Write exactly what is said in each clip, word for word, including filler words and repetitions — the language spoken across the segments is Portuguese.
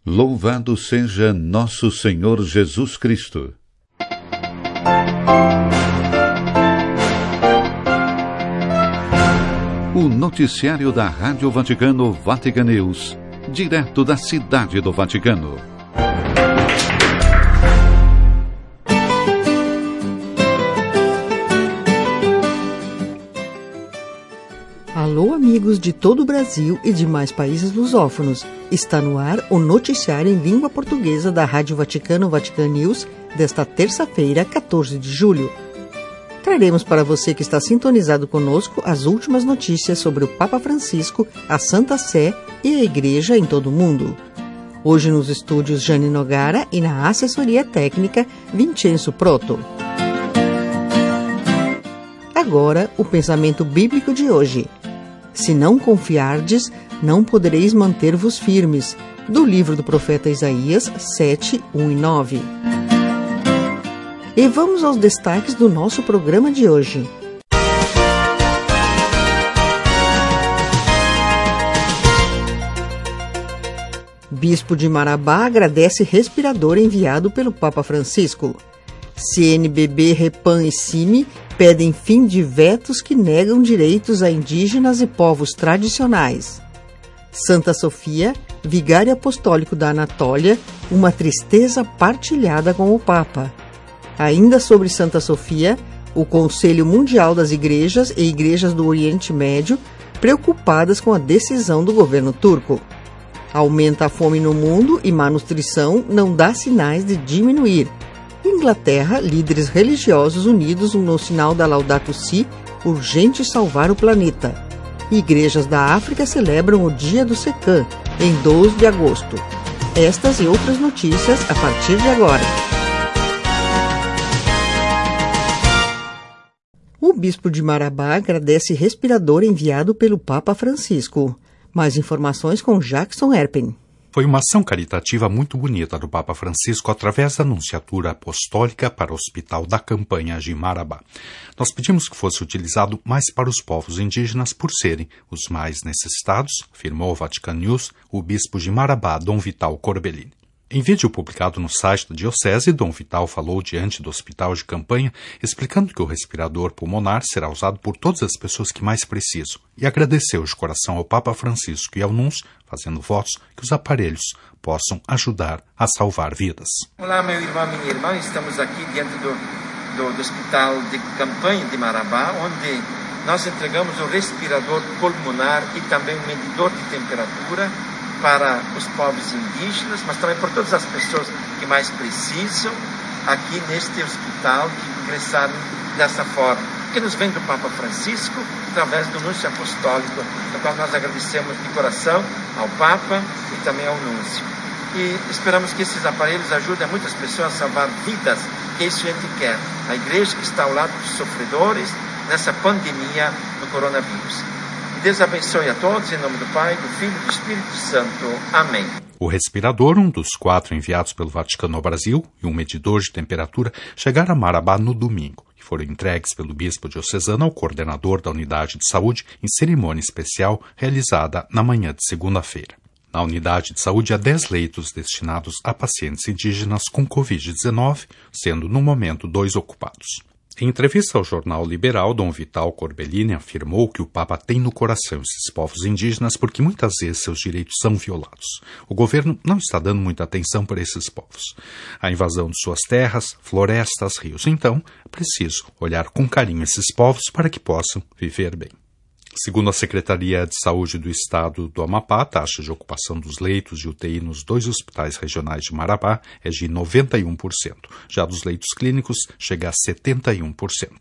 Louvado seja nosso Senhor Jesus Cristo. O noticiário da Rádio Vaticano Vatican News, direto da Cidade do Vaticano. Alô, amigos de todo o Brasil e demais países lusófonos. Está no ar o noticiário em língua portuguesa da Rádio Vaticano Vatican News desta terça-feira, quatorze de julho. Traremos para você que está sintonizado conosco as últimas notícias sobre o Papa Francisco, a Santa Sé e a Igreja em todo o mundo. Hoje nos estúdios Jane Nogara e na assessoria técnica Vincenzo Proto. Agora, o pensamento bíblico de hoje. Se não confiardes, não podereis manter-vos firmes. Do livro do profeta Isaías sete, um e nove. E vamos aos destaques do nosso programa de hoje. Bispo de Marabá agradece respirador enviado pelo Papa Francisco. C N B B, Repam e C I M I pedem fim de vetos que negam direitos a indígenas e povos tradicionais. Santa Sofia, vigário apostólico da Anatólia, uma tristeza partilhada com o Papa. Ainda sobre Santa Sofia, o Conselho Mundial das Igrejas e Igrejas do Oriente Médio, preocupadas com a decisão do governo turco. Aumenta a fome no mundo e má nutrição não dá sinais de diminuir. Inglaterra, líderes religiosos unidos no sinal da Laudato Si, urgente salvar o planeta. Igrejas da África celebram o Dia do Secã, em doze de agosto. Estas e outras notícias a partir de agora. O bispo de Marabá agradece respirador enviado pelo Papa Francisco. Mais informações com Jackson Erpen. Foi uma ação caritativa muito bonita do Papa Francisco através da Anunciatura Apostólica para o Hospital da Campanha de Marabá. Nós pedimos que fosse utilizado mais para os povos indígenas por serem os mais necessitados, afirmou o Vatican News o bispo de Marabá, Dom Vital Corbellini. Em vídeo publicado no site da Diocese, Dom Vital falou diante do hospital de campanha, explicando que o respirador pulmonar será usado por todas as pessoas que mais precisam, e agradeceu de coração ao Papa Francisco e ao Núncio, fazendo votos que os aparelhos possam ajudar a salvar vidas. Olá, meu irmão e minha irmã, estamos aqui diante do, do, do Hospital de Campanha de Marabá, onde nós entregamos o respirador pulmonar e também um medidor de temperatura para os povos indígenas, mas também por todas as pessoas que mais precisam aqui neste hospital, que ingressaram dessa forma, que nos vem do Papa Francisco, através do Núncio Apostólico, do qual nós agradecemos de coração ao Papa e também ao Núncio. E esperamos que esses aparelhos ajudem muitas pessoas a salvar vidas, que é isso que a gente quer. A igreja que está ao lado dos sofredores nessa pandemia do coronavírus. Deus abençoe a todos, em nome do Pai, do Filho e do Espírito Santo. Amém. O respirador, um dos quatro enviados pelo Vaticano ao Brasil, e um medidor de temperatura, chegaram a Marabá no domingo e foram entregues pelo bispo diocesano ao coordenador da unidade de saúde em cerimônia especial realizada na manhã de segunda-feira. Na unidade de saúde há dez leitos destinados a pacientes indígenas com covid dezenove, sendo no momento dois ocupados. Em entrevista ao jornal Liberal, Dom Vital Corbellini afirmou que o Papa tem no coração esses povos indígenas porque muitas vezes seus direitos são violados. O governo não está dando muita atenção para esses povos. A invasão de suas terras, florestas, rios. Então, é preciso olhar com carinho esses povos para que possam viver bem. Segundo a Secretaria de Saúde do Estado do Amapá, a taxa de ocupação dos leitos de U T I nos dois hospitais regionais de Marabá é de noventa e um por cento. Já dos leitos clínicos, chega a setenta e um por cento.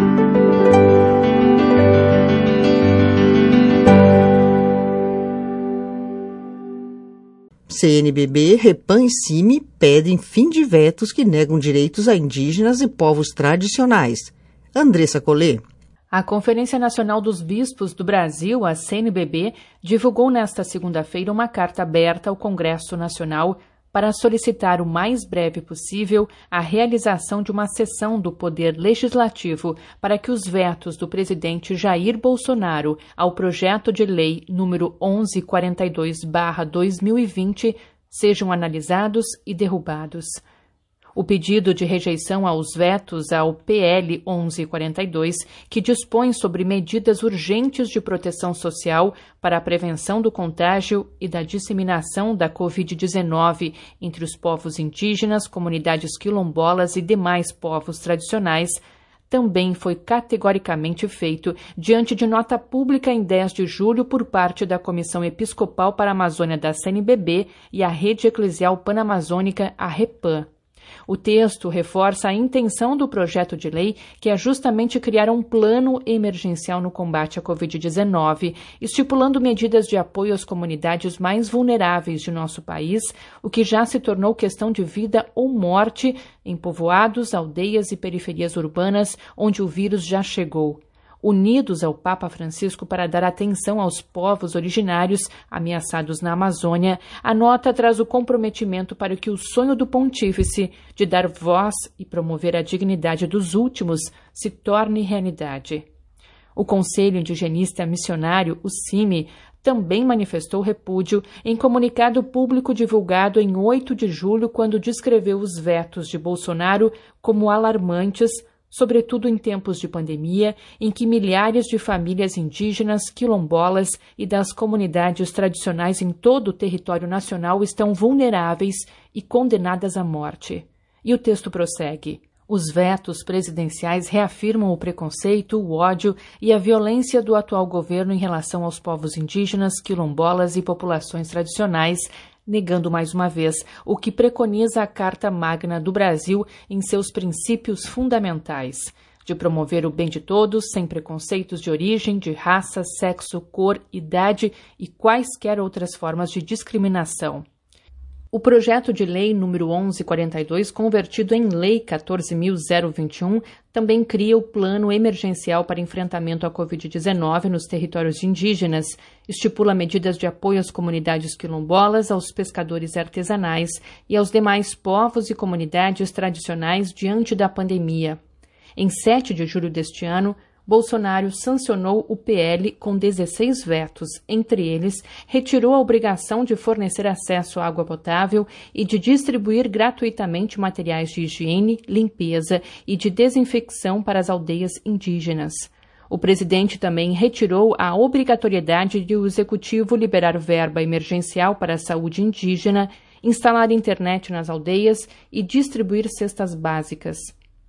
C N B B, Repam e C I M I pedem fim de vetos que negam direitos a indígenas e povos tradicionais. Andressa Collet. A Conferência Nacional dos Bispos do Brasil, a C N B B, divulgou nesta segunda-feira uma carta aberta ao Congresso Nacional para solicitar o mais breve possível a realização de uma sessão do Poder Legislativo para que os vetos do presidente Jair Bolsonaro ao projeto de lei número onze quarenta e dois barra dois mil e vinte sejam analisados e derrubados. O pedido de rejeição aos vetos ao P L onze quarenta e dois, que dispõe sobre medidas urgentes de proteção social para a prevenção do contágio e da disseminação da covid dezenove entre os povos indígenas, comunidades quilombolas e demais povos tradicionais, também foi categoricamente feito diante de nota pública em dez de julho por parte da Comissão Episcopal para a Amazônia da C N B B e a Rede Eclesial Panamazônica, a REPAM. O texto reforça a intenção do projeto de lei, que é justamente criar um plano emergencial no combate à covid dezenove, estipulando medidas de apoio às comunidades mais vulneráveis de nosso país, o que já se tornou questão de vida ou morte em povoados, aldeias e periferias urbanas onde o vírus já chegou. Unidos ao Papa Francisco para dar atenção aos povos originários ameaçados na Amazônia, a nota traz o comprometimento para que o sonho do pontífice de dar voz e promover a dignidade dos últimos se torne realidade. O Conselho Indigenista Missionário, o C I M I, também manifestou repúdio em comunicado público divulgado em oito de julho, quando descreveu os vetos de Bolsonaro como alarmantes, sobretudo em tempos de pandemia, em que milhares de famílias indígenas, quilombolas e das comunidades tradicionais em todo o território nacional estão vulneráveis e condenadas à morte. E o texto prossegue. Os vetos presidenciais reafirmam o preconceito, o ódio e a violência do atual governo em relação aos povos indígenas, quilombolas e populações tradicionais, negando mais uma vez o que preconiza a Carta Magna do Brasil em seus princípios fundamentais, de promover o bem de todos, sem preconceitos de origem, de raça, sexo, cor, idade e quaisquer outras formas de discriminação. O projeto de lei número onze quarenta e dois, convertido em Lei quatorze mil vinte e um, também cria o Plano Emergencial para Enfrentamento à covid dezenove nos territórios indígenas, estipula medidas de apoio às comunidades quilombolas, aos pescadores artesanais e aos demais povos e comunidades tradicionais diante da pandemia. Em sete de julho deste ano, Bolsonaro sancionou o P L com dezesseis vetos. Entre eles, retirou a obrigação de fornecer acesso à água potável e de distribuir gratuitamente materiais de higiene, limpeza e de desinfecção para as aldeias indígenas. O presidente também retirou a obrigatoriedade de o executivo liberar verba emergencial para a saúde indígena, instalar internet nas aldeias e distribuir cestas básicas.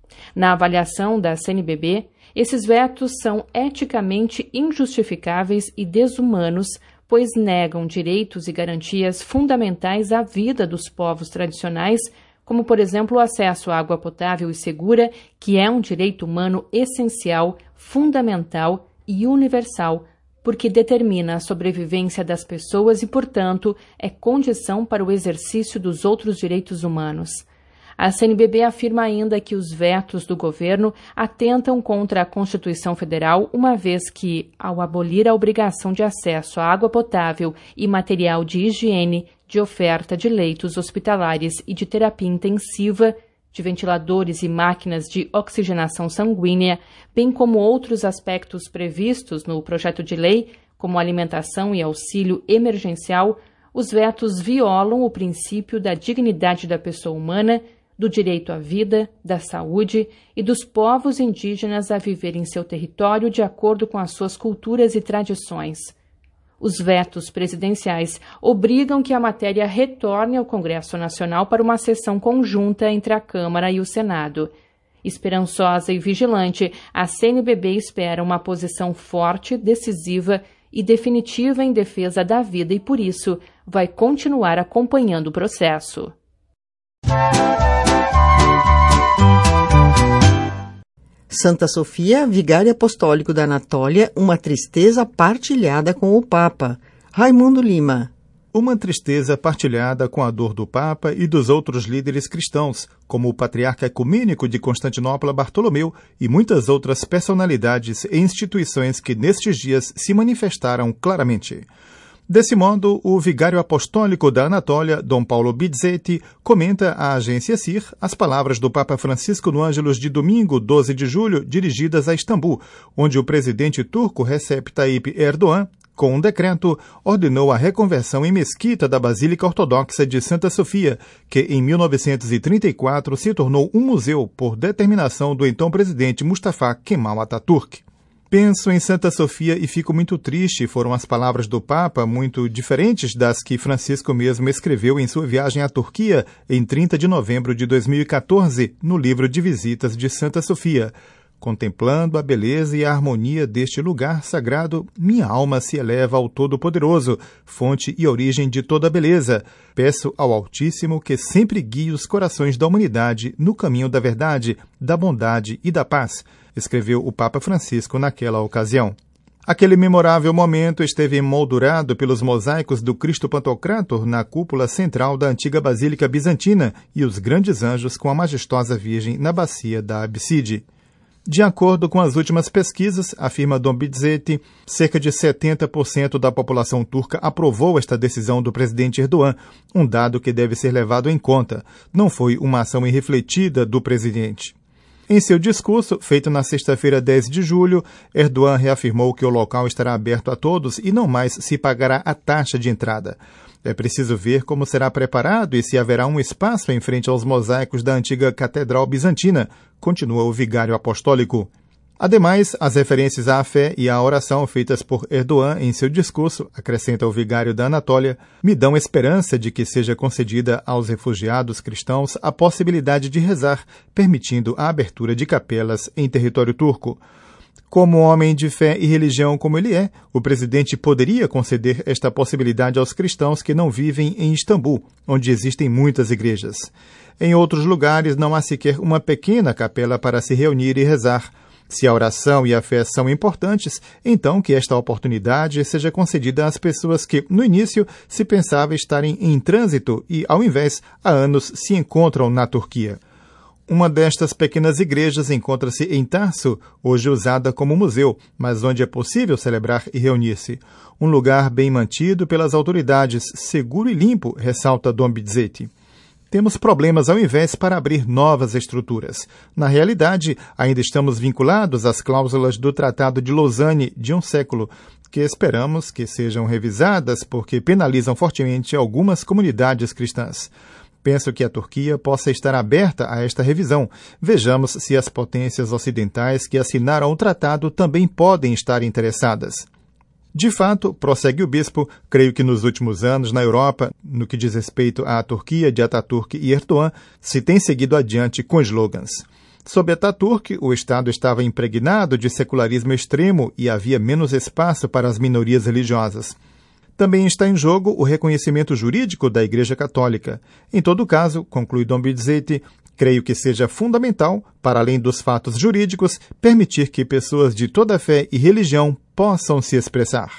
Na avaliação da C N B B, esses vetos são eticamente injustificáveis e desumanos, pois negam direitos e garantias fundamentais à vida dos povos tradicionais, como, por exemplo, o acesso à água potável e segura, que é um direito humano essencial, fundamental e universal, porque determina a sobrevivência das pessoas e, portanto, é condição para o exercício dos outros direitos humanos. A C N B B afirma ainda que os vetos do governo atentam contra a Constituição Federal, uma vez que, ao abolir a obrigação de acesso à água potável e material de higiene, de oferta de leitos hospitalares e de terapia intensiva, de ventiladores e máquinas de oxigenação sanguínea, bem como outros aspectos previstos no projeto de lei, como alimentação e auxílio emergencial, os vetos violam o princípio da dignidade da pessoa humana, do direito à vida, da saúde e dos povos indígenas a viver em seu território de acordo com as suas culturas e tradições. Os vetos presidenciais obrigam que a matéria retorne ao Congresso Nacional para uma sessão conjunta entre a Câmara e o Senado. Esperançosa e vigilante, a C N B B espera uma posição forte, decisiva e definitiva em defesa da vida e, por isso, vai continuar acompanhando o processo. Santa Sofia, vigário apostólico da Anatólia, uma tristeza partilhada com o Papa. Raimundo Lima. Uma tristeza partilhada com a dor do Papa e dos outros líderes cristãos, como o patriarca ecumênico de Constantinopla, Bartolomeu, e muitas outras personalidades e instituições que nestes dias se manifestaram claramente. Desse modo, o vigário apostólico da Anatólia, Dom Paulo Bizzetti, comenta à agência C I R as palavras do Papa Francisco no Ângelus de domingo, doze de julho, dirigidas a Istambul, onde o presidente turco Recep Tayyip Erdogan com um decreto, ordenou a reconversão em mesquita da Basílica Ortodoxa de Santa Sofia, que em mil novecentos e trinta e quatro se tornou um museu por determinação do então presidente Mustafa Kemal Atatürk. Penso em Santa Sofia e fico muito triste, foram as palavras do Papa, muito diferentes das que Francisco mesmo escreveu em sua viagem à Turquia em trinta de novembro de dois mil e quatorze, no livro de visitas de Santa Sofia. Contemplando a beleza e a harmonia deste lugar sagrado, minha alma se eleva ao Todo-Poderoso, fonte e origem de toda a beleza. Peço ao Altíssimo que sempre guie os corações da humanidade no caminho da verdade, da bondade e da paz, escreveu o Papa Francisco naquela ocasião. Aquele memorável momento esteve emoldurado pelos mosaicos do Cristo Pantocrator na cúpula central da antiga Basílica Bizantina e os grandes anjos com a majestosa Virgem na bacia da Abside. De acordo com as últimas pesquisas, afirma Dom Bizzetti, cerca de setenta por cento da população turca aprovou esta decisão do presidente Erdogan, um dado que deve ser levado em conta. Não foi uma ação irrefletida do presidente. Em seu discurso, feito na sexta-feira, dez de julho, Erdogan reafirmou que o local estará aberto a todos e não mais se pagará a taxa de entrada. É preciso ver como será preparado e se haverá um espaço em frente aos mosaicos da antiga Catedral Bizantina, continua o vigário apostólico. Ademais, as referências à fé e à oração feitas por Erdogan em seu discurso, acrescenta o vigário da Anatólia, me dão esperança de que seja concedida aos refugiados cristãos a possibilidade de rezar, permitindo a abertura de capelas em território turco. Como homem de fé e religião como ele é, o presidente poderia conceder esta possibilidade aos cristãos que não vivem em Istambul, onde existem muitas igrejas. Em outros lugares não há sequer uma pequena capela para se reunir e rezar. Se a oração e a fé são importantes, então que esta oportunidade seja concedida às pessoas que, no início, se pensava estarem em trânsito e, ao invés, há anos se encontram na Turquia. Uma destas pequenas igrejas encontra-se em Tarso, hoje usada como museu, mas onde é possível celebrar e reunir-se. Um lugar bem mantido pelas autoridades, seguro e limpo, ressalta Dom Bizzetti. Temos problemas ao invés para abrir novas estruturas. Na realidade, ainda estamos vinculados às cláusulas do Tratado de Lausanne de um século, que esperamos que sejam revisadas porque penalizam fortemente algumas comunidades cristãs. Penso que a Turquia possa estar aberta a esta revisão. Vejamos se as potências ocidentais que assinaram o tratado também podem estar interessadas. De fato, prossegue o bispo, creio que nos últimos anos na Europa, no que diz respeito à Turquia de Atatürk e Erdogan, se tem seguido adiante com slogans. Sob Atatürk, o Estado estava impregnado de secularismo extremo e havia menos espaço para as minorias religiosas. Também está em jogo o reconhecimento jurídico da Igreja Católica. Em todo caso, conclui Dom Bizzetti, creio que seja fundamental, para além dos fatos jurídicos, permitir que pessoas de toda fé e religião possam se expressar.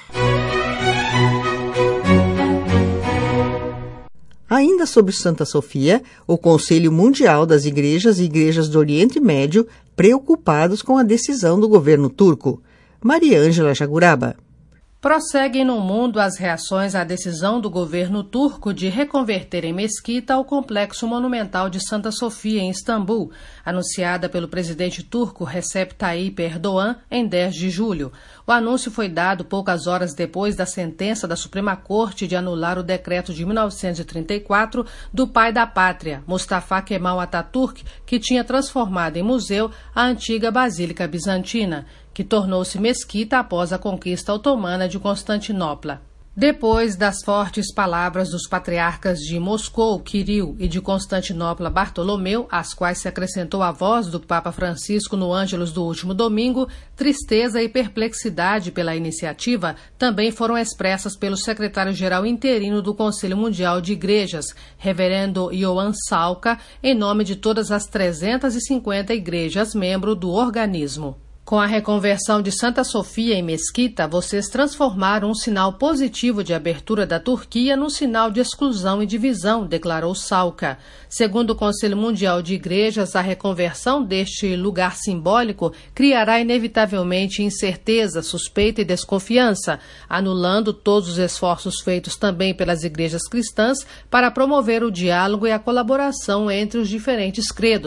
Ainda sobre Santa Sofia, o Conselho Mundial das Igrejas e Igrejas do Oriente Médio preocupados com a decisão do governo turco. Maria Ângela Jaguraba. Prosseguem no mundo as reações à decisão do governo turco de reconverter em mesquita o complexo monumental de Santa Sofia, em Istambul, anunciada pelo presidente turco Recep Tayyip Erdogan em dez de julho. O anúncio foi dado poucas horas depois da sentença da Suprema Corte de anular o decreto de mil novecentos e trinta e quatro do pai da pátria, Mustafa Kemal Atatürk, que tinha transformado em museu a antiga Basílica Bizantina, que tornou-se mesquita após a conquista otomana de Constantinopla. Depois das fortes palavras dos patriarcas de Moscou, Kirill, e de Constantinopla, Bartolomeu, às quais se acrescentou a voz do Papa Francisco no Ângelus do último domingo, tristeza e perplexidade pela iniciativa também foram expressas pelo secretário-geral interino do Conselho Mundial de Igrejas, reverendo Ioan Salka, em nome de todas as trezentas e cinquenta igrejas membro do organismo. Com a reconversão de Santa Sofia em mesquita, vocês transformaram um sinal positivo de abertura da Turquia num sinal de exclusão e divisão, declarou Salka. Segundo o Conselho Mundial de Igrejas, a reconversão deste lugar simbólico criará inevitavelmente incerteza, suspeita e desconfiança, anulando todos os esforços feitos também pelas igrejas cristãs para promover o diálogo e a colaboração entre os diferentes credos.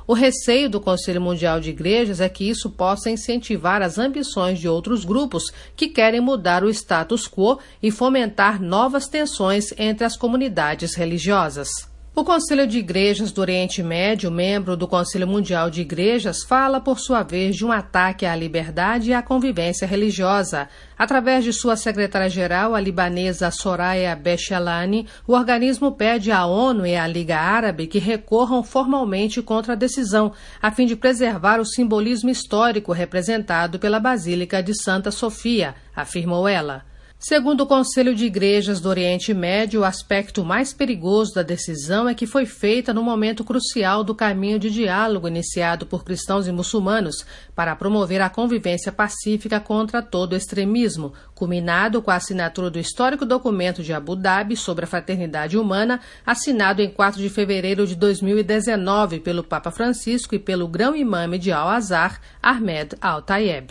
O receio do Conselho Mundial de Igrejas é que isso possa incentivar as ambições de outros grupos que querem mudar o status quo e fomentar novas tensões entre as comunidades religiosas. O Conselho de Igrejas do Oriente Médio, membro do Conselho Mundial de Igrejas, fala, por sua vez, de um ataque à liberdade e à convivência religiosa. Através de sua secretária-geral, a libanesa Soraya Bechelani, o organismo pede à ONU e à Liga Árabe que recorram formalmente contra a decisão, a fim de preservar o simbolismo histórico representado pela Basílica de Santa Sofia, afirmou ela. Segundo o Conselho de Igrejas do Oriente Médio, o aspecto mais perigoso da decisão é que foi feita no momento crucial do caminho de diálogo iniciado por cristãos e muçulmanos para promover a convivência pacífica contra todo extremismo, culminado com a assinatura do histórico documento de Abu Dhabi sobre a fraternidade humana, assinado em quatro de fevereiro de dois mil e dezenove pelo Papa Francisco e pelo grão-imame de Al-Azhar, Ahmed Al-Tayeb.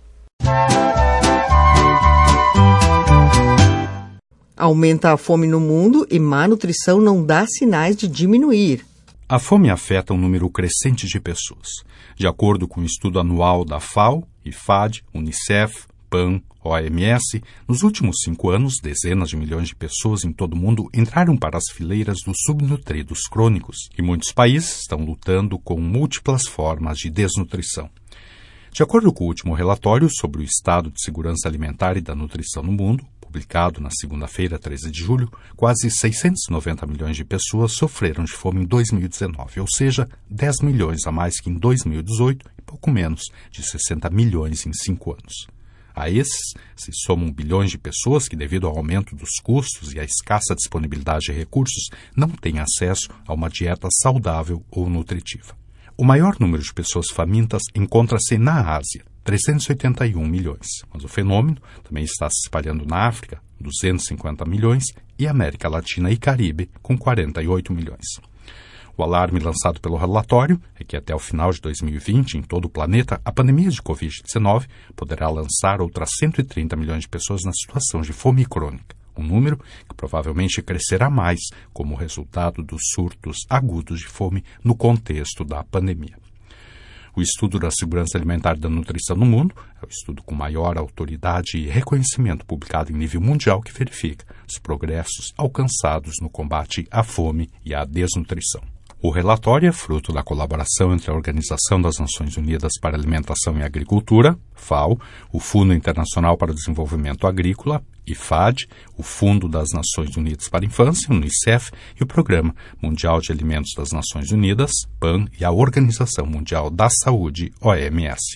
Aumenta a fome no mundo e má nutrição não dá sinais de diminuir. A fome afeta um número crescente de pessoas. De acordo com o estudo anual da FAO, IFAD, Unicef, PAN, O M S, nos últimos cinco anos, dezenas de milhões de pessoas em todo o mundo entraram para as fileiras dos subnutridos crônicos e muitos países estão lutando com múltiplas formas de desnutrição. De acordo com o último relatório sobre o estado de segurança alimentar e da nutrição no mundo, publicado na segunda-feira, treze de julho, quase seiscentos e noventa milhões de pessoas sofreram de fome em dois mil e dezenove, ou seja, dez milhões a mais que em dois mil e dezoito e pouco menos de sessenta milhões em cinco anos. A esses se somam bilhões de pessoas que, devido ao aumento dos custos e à escassa disponibilidade de recursos, não têm acesso a uma dieta saudável ou nutritiva. O maior número de pessoas famintas encontra-se na Ásia, trezentos e oitenta e um milhões, mas o fenômeno também está se espalhando na África, duzentos e cinquenta milhões, e América Latina e Caribe, com quarenta e oito milhões. O alarme lançado pelo relatório é que até o final de dois mil e vinte, em todo o planeta, a pandemia de covid dezenove poderá lançar outras cento e trinta milhões de pessoas na situação de fome crônica, um número que provavelmente crescerá mais como resultado dos surtos agudos de fome no contexto da pandemia. O estudo da segurança alimentar e da nutrição no mundo é o estudo com maior autoridade e reconhecimento publicado em nível mundial que verifica os progressos alcançados no combate à fome e à desnutrição. O relatório é fruto da colaboração entre a Organização das Nações Unidas para a Alimentação e Agricultura, FAO, o Fundo Internacional para o Desenvolvimento Agrícola, IFAD, o Fundo das Nações Unidas para a Infância, Unicef, e o Programa Mundial de Alimentos das Nações Unidas, PAN, e a Organização Mundial da Saúde, O M S.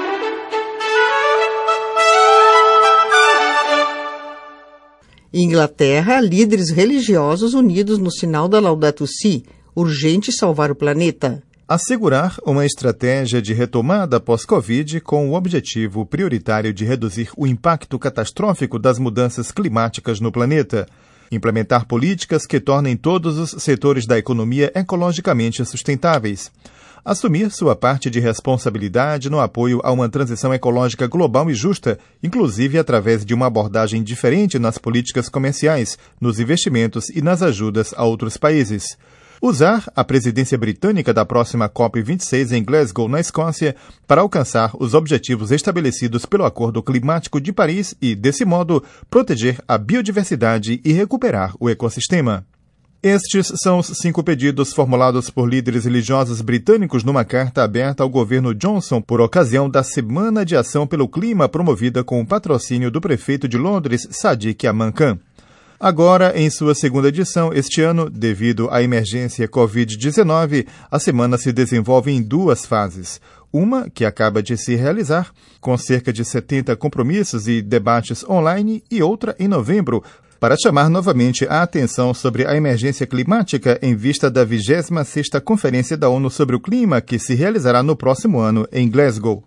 Inglaterra, líderes religiosos unidos no sinal da Laudato Si, urgente salvar o planeta. Assegurar uma estratégia de retomada pós-Covid com o objetivo prioritário de reduzir o impacto catastrófico das mudanças climáticas no planeta. Implementar políticas que tornem todos os setores da economia ecologicamente sustentáveis. Assumir sua parte de responsabilidade no apoio a uma transição ecológica global e justa, inclusive através de uma abordagem diferente nas políticas comerciais, nos investimentos e nas ajudas a outros países. Usar a presidência britânica da próxima COP vinte e seis em Glasgow, na Escócia, para alcançar os objetivos estabelecidos pelo Acordo Climático de Paris e, desse modo, proteger a biodiversidade e recuperar o ecossistema. Estes são os cinco pedidos formulados por líderes religiosos britânicos numa carta aberta ao governo Johnson por ocasião da Semana de Ação pelo Clima promovida com o patrocínio do prefeito de Londres, Sadiq Aman Khan. Agora, em sua segunda edição, este ano, devido à emergência covid dezenove, a semana se desenvolve em duas fases. Uma, que acaba de se realizar, com cerca de setenta compromissos e debates online, e outra em novembro, para chamar novamente a atenção sobre a emergência climática em vista da vigésima sexta Conferência da ONU sobre o Clima, que se realizará no próximo ano em Glasgow.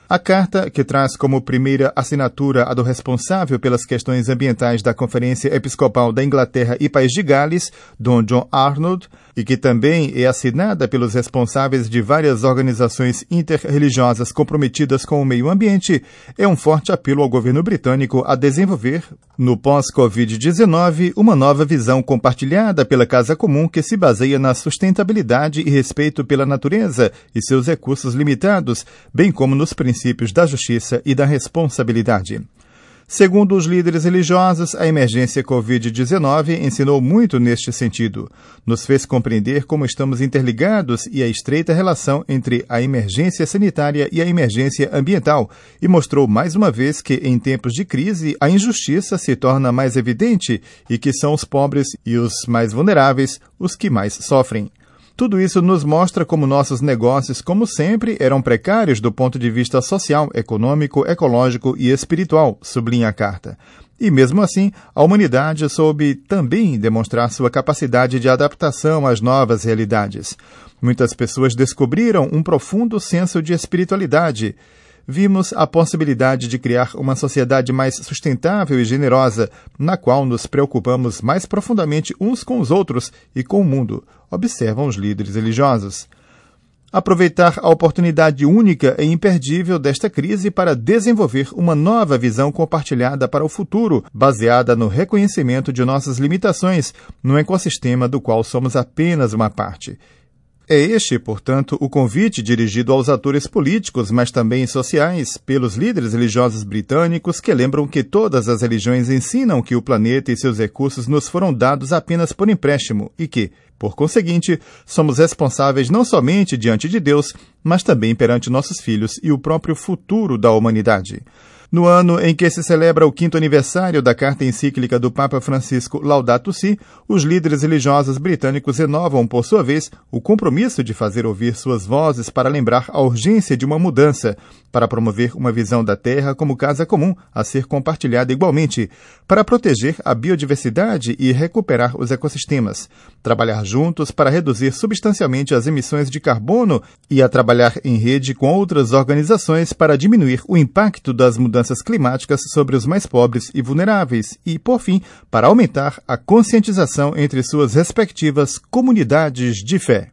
A carta, que traz como primeira assinatura a do responsável pelas questões ambientais da Conferência Episcopal da Inglaterra e País de Gales, Dom John Arnold, e que também é assinada pelos responsáveis de várias organizações interreligiosas comprometidas com o meio ambiente, é um forte apelo ao governo britânico a desenvolver, no pós-covid dezenove, uma nova visão compartilhada pela Casa Comum que se baseia na sustentabilidade e respeito pela natureza e seus recursos limitados, bem como nos princípios da justiça e da responsabilidade. Segundo os líderes religiosos, a emergência covid dezenove ensinou muito neste sentido. Nos fez compreender como estamos interligados e a estreita relação entre a emergência sanitária e a emergência ambiental, e mostrou mais uma vez que, em tempos de crise, a injustiça se torna mais evidente e que são os pobres e os mais vulneráveis os que mais sofrem. Tudo isso nos mostra como nossos negócios, como sempre, eram precários do ponto de vista social, econômico, ecológico e espiritual, sublinha a carta. E mesmo assim, a humanidade soube também demonstrar sua capacidade de adaptação às novas realidades. Muitas pessoas descobriram um profundo senso de espiritualidade. Vimos a possibilidade de criar uma sociedade mais sustentável e generosa, na qual nos preocupamos mais profundamente uns com os outros e com o mundo, observam os líderes religiosos. Aproveitar a oportunidade única e imperdível desta crise para desenvolver uma nova visão compartilhada para o futuro, baseada no reconhecimento de nossas limitações, num ecossistema do qual somos apenas uma parte. É este, portanto, o convite dirigido aos atores políticos, mas também sociais, pelos líderes religiosos britânicos que lembram que todas as religiões ensinam que o planeta e seus recursos nos foram dados apenas por empréstimo e que, por conseguinte, somos responsáveis não somente diante de Deus, mas também perante nossos filhos e o próprio futuro da humanidade. No ano em que se celebra o quinto aniversário da carta encíclica do Papa Francisco Laudato Si, os líderes religiosos britânicos renovam, por sua vez, o compromisso de fazer ouvir suas vozes para lembrar a urgência de uma mudança, para promover uma visão da Terra como casa comum a ser compartilhada igualmente, para proteger a biodiversidade e recuperar os ecossistemas, trabalhar juntos para reduzir substancialmente as emissões de carbono e a trabalhar em rede com outras organizações para diminuir o impacto das mudanças mudanças climáticas sobre os mais pobres e vulneráveis e, por fim, para aumentar a conscientização entre suas respectivas comunidades de fé.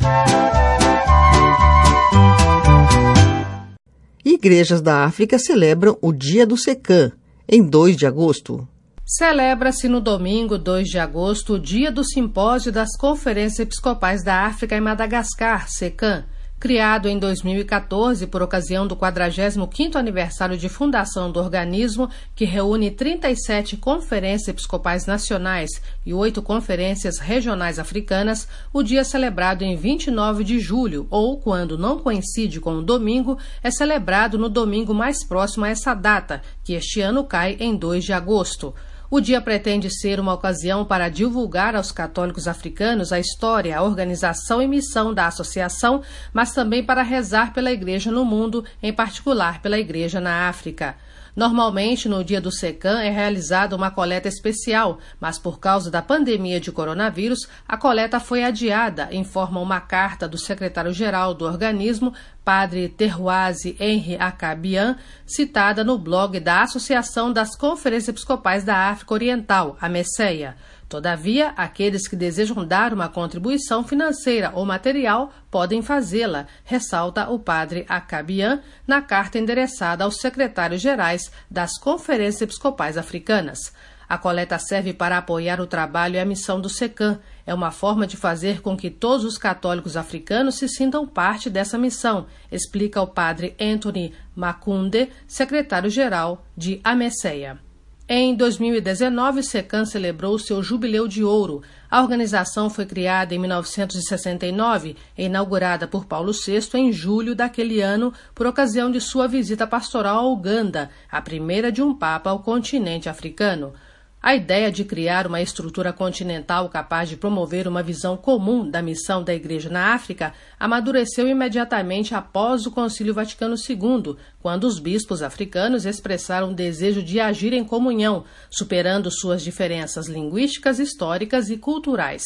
Igrejas da África celebram o Dia do Secã, em dois de agosto. Celebra-se no domingo, dois de agosto, o Dia do Simpósio das Conferências Episcopais da África e Madagascar, SECAM. Criado em dois mil e quatorze por ocasião do quadragésimo quinto aniversário de fundação do organismo, que reúne trinta e sete conferências episcopais nacionais e oito conferências regionais africanas, o dia é celebrado em vinte e nove de julho, ou, quando não coincide com o domingo, é celebrado no domingo mais próximo a essa data, que este ano cai em dois de agosto. O dia pretende ser uma ocasião para divulgar aos católicos africanos a história, a organização e missão da associação, mas também para rezar pela Igreja no mundo, em particular pela Igreja na África. Normalmente, no dia do SECAM é realizada uma coleta especial, mas por causa da pandemia de coronavírus, a coleta foi adiada, informa uma carta do secretário-geral do organismo, Padre Terroise Henri Akabian, citada no blog da Associação das Conferências Episcopais da África Oriental, a MECEA. Todavia, aqueles que desejam dar uma contribuição financeira ou material podem fazê-la, ressalta o padre Akabian na carta endereçada aos secretários-gerais das Conferências Episcopais Africanas. A coleta serve para apoiar o trabalho e a missão do SECAM. É uma forma de fazer com que todos os católicos africanos se sintam parte dessa missão, explica o padre Anthony Makunde, secretário-geral de AMECEA. Em dois mil e dezenove, o SECAM celebrou seu jubileu de ouro. A organização foi criada em mil novecentos e sessenta e nove e inaugurada por Paulo sexto em julho daquele ano, por ocasião de sua visita pastoral à Uganda, a primeira de um papa ao continente africano. A ideia de criar uma estrutura continental capaz de promover uma visão comum da missão da Igreja na África amadureceu imediatamente após o Concílio Vaticano segundo, quando os bispos africanos expressaram o desejo de agir em comunhão, superando suas diferenças linguísticas, históricas e culturais.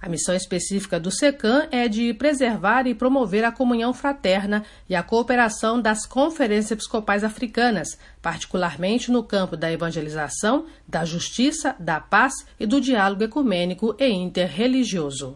A missão específica do SECAM é de preservar e promover a comunhão fraterna e a cooperação das conferências episcopais africanas, particularmente no campo da evangelização, da justiça, da paz e do diálogo ecumênico e interreligioso.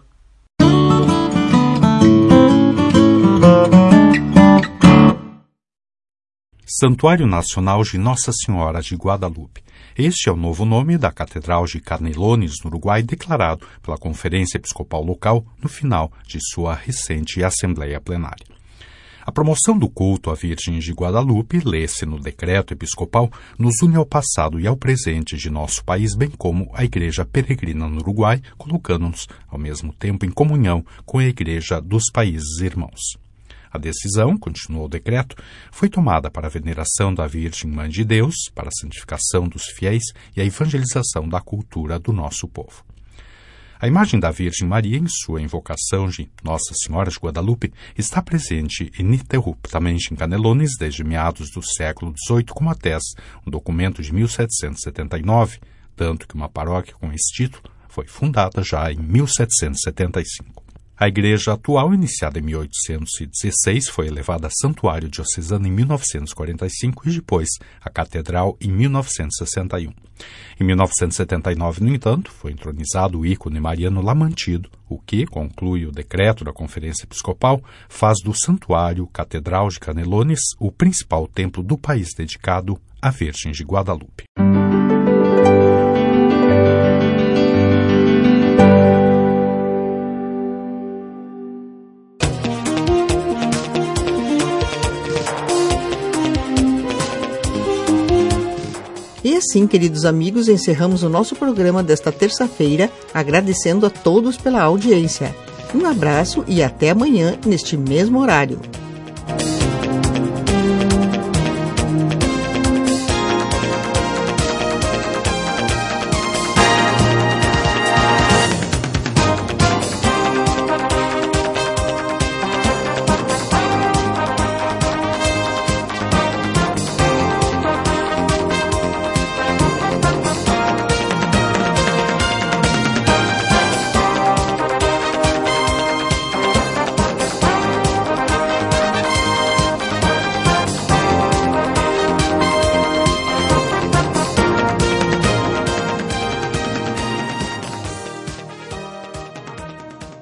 Santuário Nacional de Nossa Senhora de Guadalupe. Este é o novo nome da Catedral de Canelones, no Uruguai, declarado pela Conferência Episcopal Local no final de sua recente Assembleia Plenária. A promoção do culto à Virgem de Guadalupe, lê-se no decreto episcopal, nos une ao passado e ao presente de nosso país, bem como a Igreja Peregrina no Uruguai, colocando-nos, ao mesmo tempo, em comunhão com a Igreja dos Países Irmãos. A decisão, continuou o decreto, foi tomada para a veneração da Virgem Mãe de Deus, para a santificação dos fiéis e a evangelização da cultura do nosso povo. A imagem da Virgem Maria, em sua invocação de Nossa Senhora de Guadalupe, está presente ininterruptamente em Canelones desde meados do século dezoito, como atesta um documento de mil setecentos e setenta e nove, tanto que uma paróquia com esse título foi fundada já em mil setecentos e setenta e cinco. A igreja atual, iniciada em mil oitocentos e dezesseis, foi elevada a santuário diocesano em mil novecentos e quarenta e cinco e depois a catedral em mil novecentos e sessenta e um. Em mil novecentos e setenta e nove, no entanto, foi entronizado o ícone mariano Lamantido, o que, conclui o decreto da Conferência Episcopal, faz do Santuário Catedral de Canelones o principal templo do país dedicado à Virgem de Guadalupe. E assim, queridos amigos, encerramos o nosso programa desta terça-feira, agradecendo a todos pela audiência. Um abraço e até amanhã, neste mesmo horário.